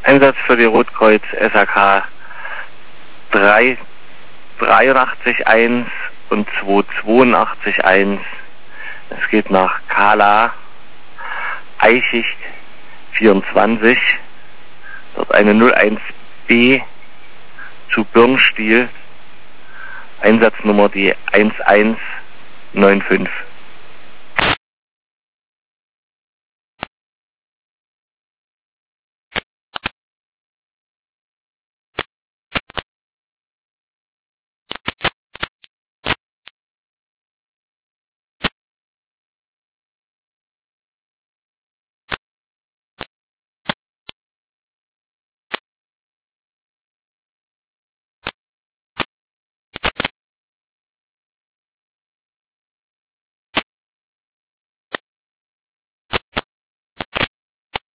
Einsatz für die Rotkreuz SAK 383-1 und 282-1. Es geht nach Kala, Eichicht 24, dort eine 01B zu Birnstiel, Einsatznummer die 1195.